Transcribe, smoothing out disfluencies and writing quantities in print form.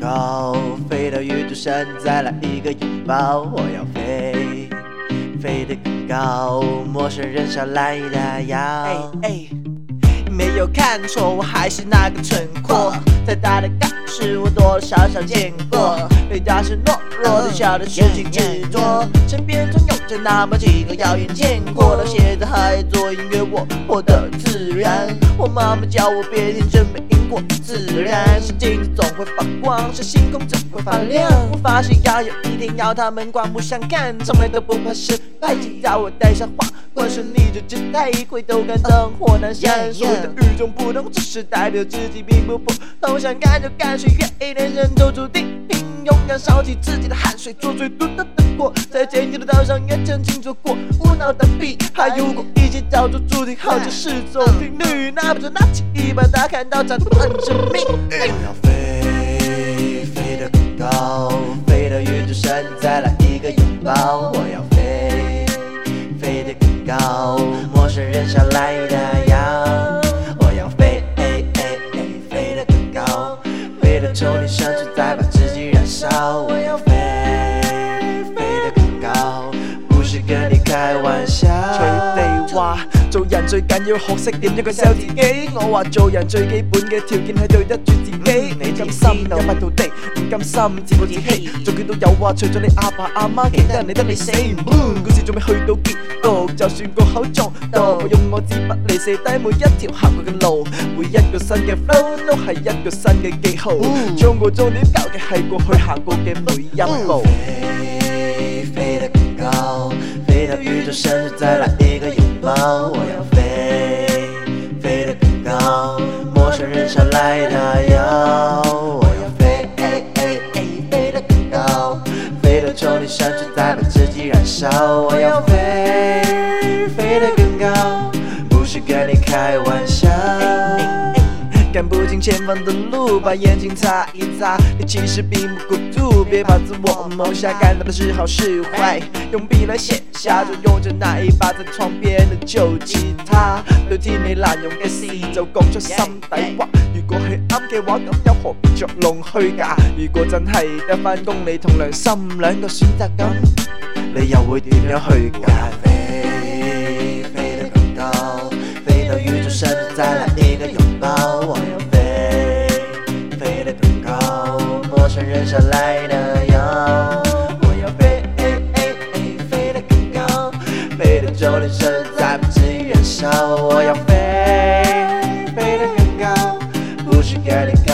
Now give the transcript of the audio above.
高，飞到宇宙深处再来一个拥抱。我要飞，飞得更高，陌生人捎来的药。没有看错，我还是那个蠢货。再大的高是我多多少少见过，对大是懦弱的小的事情执着。身边总有着那么几个遥远见过，到现在还做音乐，我活得自然。我妈妈教我别天真，没因果自然。是镜子总会发光，是星空总会发亮。我发誓要有一天要他们刮目相看，从来都不怕失败。只要我带上花，或是你就只带回头看灯火阑珊。所谓的与众不同，只是代表自己并不普通。想干就干，谁愿意人生走注定？勇敢烧起自己的汗水，做最独特的我，在前进的道上也曾经做过无脑的屁，还有过一些叫做注定，好像是种频率。那不就拿起一把大砍刀，斩断生命。我要飞，飞得更高，飞到宇宙深处再来一个拥抱。我要飞，飞得更高，陌生人捎来的药。我要飞，飞得更高，飞到丛林深处再把自己燃烧。我要飞，飞得更高，不是跟你開玩笑。隨地話做人最緊要學識點樣去 sell 自己。我話做人最基本嘅條件係對得住自己。你甘心有塊土地，唔甘心自暴自棄。做佢都有話，除咗你阿爸阿媽，其他人理得你死。故事仲未去到結局，就算個口作毒，我用我支筆嚟寫低每一條行過嘅路，每一個新嘅 flow 都係一個新嘅記號。將個終點交嘅係過去行過嘅每一步。飛，飛得更高，飛到宇宙深處再來一個擁抱。我要飛，飛得更高，陌生人捎來的藥。我要飛，飛得更高，飛到丛林深處再把自己燃燒。我要飛，飛得更高，不是跟你開玩笑。看不清前方的路，把眼睛擦一擦，你其實並不孤獨，別把自我謀殺，看到的是好是壞，用筆來寫下，就用着那一把在床邊的舊吉他，對天你難用嘅事就講出心底話。如果係啱嘅話，咁又何必作弄虛假？如果真係得返工，你同良心兩個選擇咁，你又會點樣去揀？飛，飛得更高，飛到宇宙深處再來一個擁抱。我要飛，飛得更高，陌生人捎來的藥。我要飛，飛得更高，飛到丛林深處再把自己燃燒。我要飛，飛得更高，不是跟你